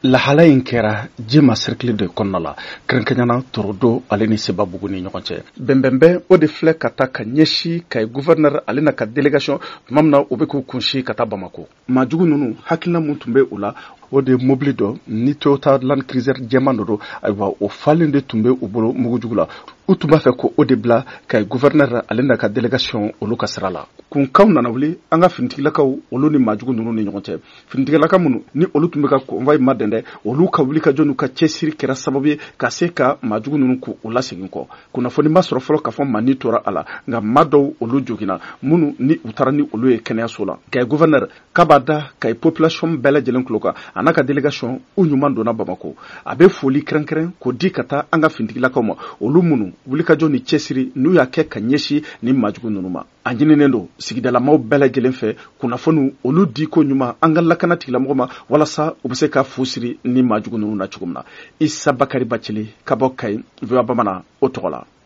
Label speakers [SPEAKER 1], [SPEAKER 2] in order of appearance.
[SPEAKER 1] lahala in kɛra jema cercle de kɔnɔna la kɛrɛnkɛrɛnyana Torodo ale ni Sebabugu ni ɲɔgɔn cɛ bɛnbɛnbɛn o de filɛ ka taa ka ɲɛsi ka gouverneur ale na ka délégation tuma min na u bɛ k'u kunsi ka taa Bamako maajugu ninnu hakilina mun tun bɛ u la o de mobile dɔ ni Toyota Land Cruiser jɛman dɔ don ayiwa o falen de tun bɛ u bolo mugujugu la u tun b'a fɛ ko o de bila ka gouverneur ale na ka délégation olu ka sira la kunkaw nana wuli an ka finitigilakaw olu ni maajugu ninnu ni ɲɔgɔn cɛ finitigilaka minnu ni olu tun bɛ ka convoi ma dɛndɛ olu ka wuli ka jɔ n'u ka cɛsiri kɛra sababu ye ka se ka maajugu ninnu ko u lasegin kɔ kunnafoni ma sɔrɔ fɔlɔ k'a fɔ maa ni tora a la nka maa dɔw olu joginna minnu ni u taara ni olu ye kɛnɛyaso la ka gouverneur k'a b'a da ka population bɛɛ lajɛlen tulo kan a n'a ka délégation u ɲuman donna Bamako a bɛ foli kɛrɛnkɛrɛn k'o di ka taa an ka finitigilakaw ma olu minnu wulikajɔ ni cɛsiri n'u y'a kɛ ka ɲɛsin ni maajugu ninnu ma a ɲininen don sigidalamaw bɛɛ lajɛlen fɛ kunnafoniw olu di ko ɲuman an ka lakana tigilamɔgɔ ma walasa u bɛ se ka fu siri ni maajugu ninnu na cogo min na Isa Bakari Bacili ka bɔ Kayi VOA Bamanan o tɔgɔ la